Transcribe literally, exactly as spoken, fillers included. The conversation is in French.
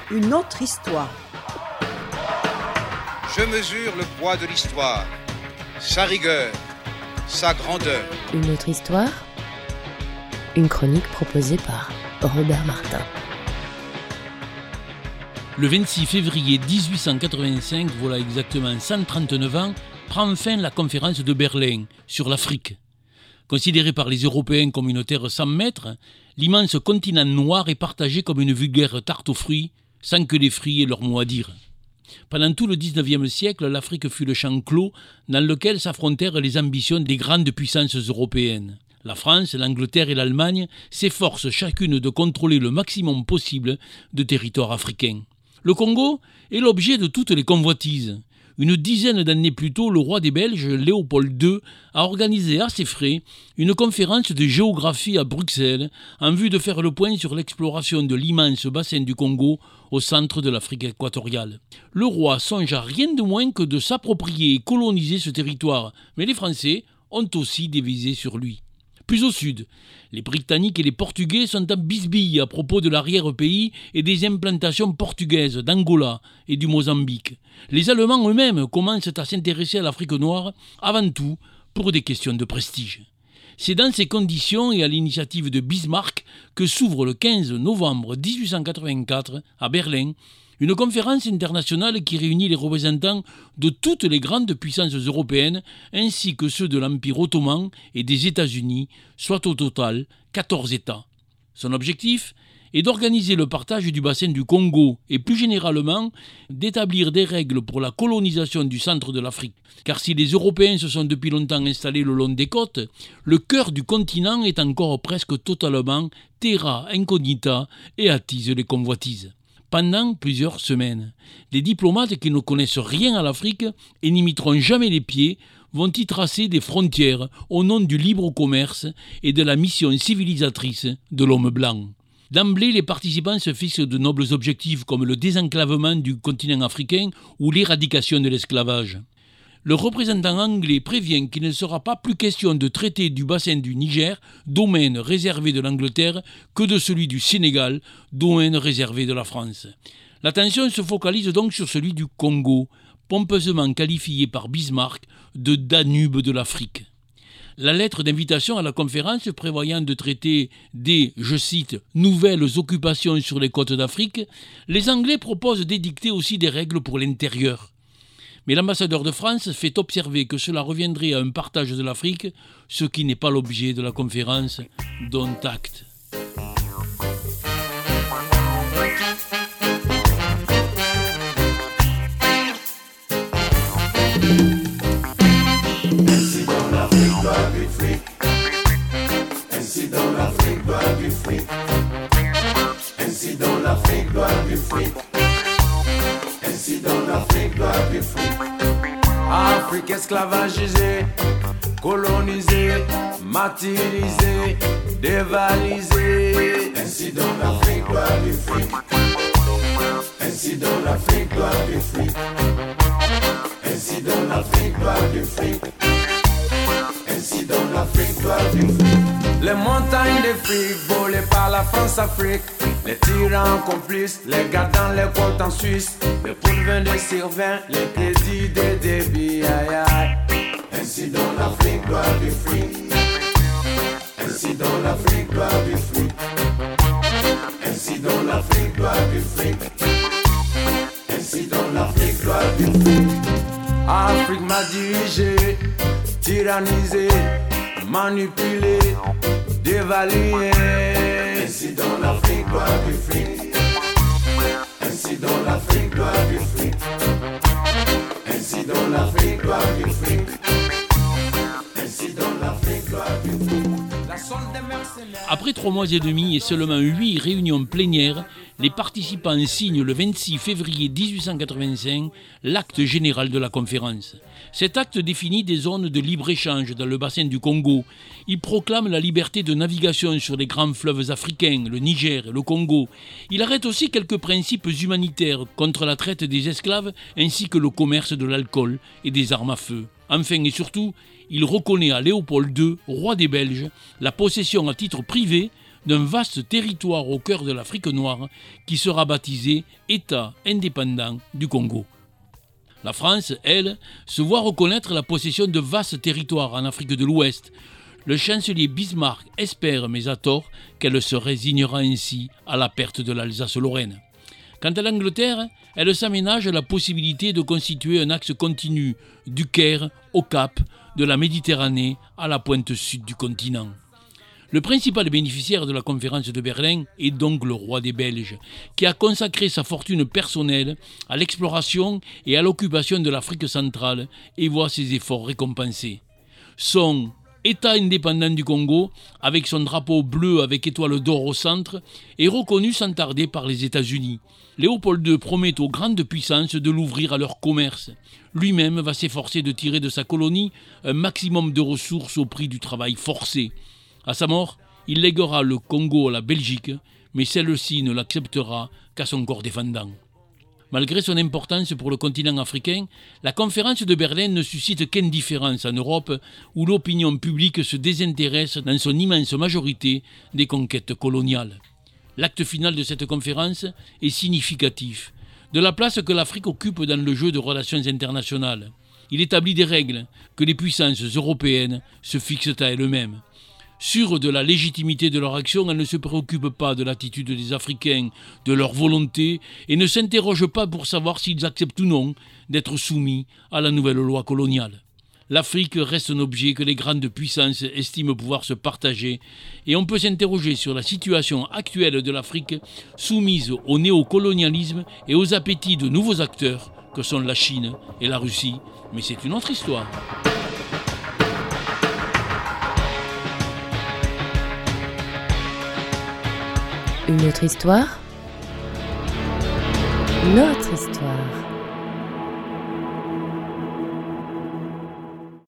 une autre histoire. Je mesure le poids de l'histoire, sa rigueur, sa grandeur. Une autre histoire, une chronique proposée par Robert Martin. Le vingt-six février dix-huit cent quatre-vingt-cinq, voilà exactement cent trente-neuf ans, prend fin la conférence de Berlin sur l'Afrique. Considéré par les Européens comme une terre sans maître, l'immense continent noir est partagé comme une vulgaire tarte aux fruits, sans que les fruits aient leur mot à dire. Pendant tout le dix-neuvième siècle, l'Afrique fut le champ clos dans lequel s'affrontèrent les ambitions des grandes puissances européennes. La France, l'Angleterre et l'Allemagne s'efforcent chacune de contrôler le maximum possible de territoire africain. Le Congo est l'objet de toutes les convoitises. Une dizaine d'années plus tôt, le roi des Belges, Léopold deux, a organisé à ses frais une conférence de géographie à Bruxelles en vue de faire le point sur l'exploration de l'immense bassin du Congo au centre de l'Afrique équatoriale. Le roi songe à rien de moins que de s'approprier et coloniser ce territoire, mais les Français ont aussi des visées sur lui. Plus au sud, les Britanniques et les Portugais sont en bisbille à propos de l'arrière-pays et des implantations portugaises d'Angola et du Mozambique. Les Allemands eux-mêmes commencent à s'intéresser à l'Afrique noire, avant tout pour des questions de prestige. C'est dans ces conditions et à l'initiative de Bismarck que s'ouvre le quinze novembre dix-huit cent quatre-vingt-quatre à Berlin une conférence internationale qui réunit les représentants de toutes les grandes puissances européennes ainsi que ceux de l'Empire ottoman et des États-Unis, soit au total quatorze États. Son objectif est d'organiser le partage du bassin du Congo et plus généralement d'établir des règles pour la colonisation du centre de l'Afrique. Car si les Européens se sont depuis longtemps installés le long des côtes, le cœur du continent est encore presque totalement terra incognita et attise les convoitises. Pendant plusieurs semaines, les diplomates qui ne connaissent rien à l'Afrique et n'y mettront jamais les pieds vont y tracer des frontières au nom du libre commerce et de la mission civilisatrice de l'homme blanc. D'emblée, les participants se fixent de nobles objectifs comme le désenclavement du continent africain ou l'éradication de l'esclavage. Le représentant anglais prévient qu'il ne sera pas plus question de traiter du bassin du Niger, domaine réservé de l'Angleterre, que de celui du Sénégal, domaine réservé de la France. L'attention se focalise donc sur celui du Congo, pompeusement qualifié par Bismarck de Danube de l'Afrique. La lettre d'invitation à la conférence prévoyant de traiter des, je cite, « nouvelles occupations sur les côtes d'Afrique », les Anglais proposent d'édicter aussi des règles pour l'intérieur. Mais l'ambassadeur de France fait observer que cela reviendrait à un partage de l'Afrique, ce qui n'est pas l'objet de la conférence, dont acte. Ainsi dans l'Afrique doit du fric. Ainsi dans l'Afrique doit du fric. Ainsi dans l'Afrique doit du fric. Ainsi dans l'Afrique doit du fric. Afrique esclavagisée, colonisée, martyrisée, dévalisée. Ainsi dans l'Afrique doit du fric. Ainsi dans l'Afrique doit du fric. Ainsi dans l'Afrique doit du fric. Ainsi dans l'Afrique doit du fric. Les montagnes de fric volées par la France-Afrique. Les tyrans complices, les gars dans les côtes en Suisse. Les pourvins des Sylvains, les crédits des débits, aïe aïe. Ainsi dans l'Afrique doit du fric. Ainsi dans l'Afrique doit du fric. Ainsi dans l'Afrique doit du fric. Ainsi dans l'Afrique doit du fric. Afrique m'a dirigé, tyrannisé, manipulé, dévalué. Ainsi dans l'Afrique doit du fric. Ainsi dans l'Afrique doit du fric. Ainsi dans l'Afrique doit du fric. Ainsi dans l'Afrique doit du fric. Après trois mois et demi et seulement huit réunions plénières, les participants signent le vingt-six février dix-huit cent quatre-vingt-cinq l'acte général de la conférence. Cet acte définit des zones de libre-échange dans le bassin du Congo. Il proclame la liberté de navigation sur les grands fleuves africains, le Niger et le Congo. Il arrête aussi quelques principes humanitaires contre la traite des esclaves ainsi que le commerce de l'alcool et des armes à feu. Enfin et surtout, il reconnaît à Léopold deux, roi des Belges, la possession à titre privé d'un vaste territoire au cœur de l'Afrique noire qui sera baptisé État indépendant du Congo. La France, elle, se voit reconnaître la possession de vastes territoires en Afrique de l'Ouest. Le chancelier Bismarck espère, mais à tort, qu'elle se résignera ainsi à la perte de l'Alsace-Lorraine. Quant à l'Angleterre, elle s'aménage la possibilité de constituer un axe continu du Caire au Cap, de la Méditerranée à la pointe sud du continent. Le principal bénéficiaire de la conférence de Berlin est donc le roi des Belges, qui a consacré sa fortune personnelle à l'exploration et à l'occupation de l'Afrique centrale et voit ses efforts récompensés. Son État indépendant du Congo, avec son drapeau bleu avec étoile d'or au centre, est reconnu sans tarder par les États-Unis. Léopold deux promet aux grandes puissances de l'ouvrir à leur commerce. Lui-même va s'efforcer de tirer de sa colonie un maximum de ressources au prix du travail forcé. À sa mort, il léguera le Congo à la Belgique, mais celle-ci ne l'acceptera qu'à son corps défendant. Malgré son importance pour le continent africain, la conférence de Berlin ne suscite qu'indifférence en Europe, où l'opinion publique se désintéresse dans son immense majorité des conquêtes coloniales. L'acte final de cette conférence est significatif de la place que l'Afrique occupe dans le jeu de relations internationales. Il établit des règles que les puissances européennes se fixent à elles-mêmes. Sûres de la légitimité de leur action, elles ne se préoccupent pas de l'attitude des Africains, de leur volonté, et ne s'interrogent pas pour savoir s'ils acceptent ou non d'être soumis à la nouvelle loi coloniale. L'Afrique reste un objet que les grandes puissances estiment pouvoir se partager, et on peut s'interroger sur la situation actuelle de l'Afrique soumise au néocolonialisme et aux appétits de nouveaux acteurs que sont la Chine et la Russie, mais c'est une autre histoire. Une autre histoire ? Notre histoire.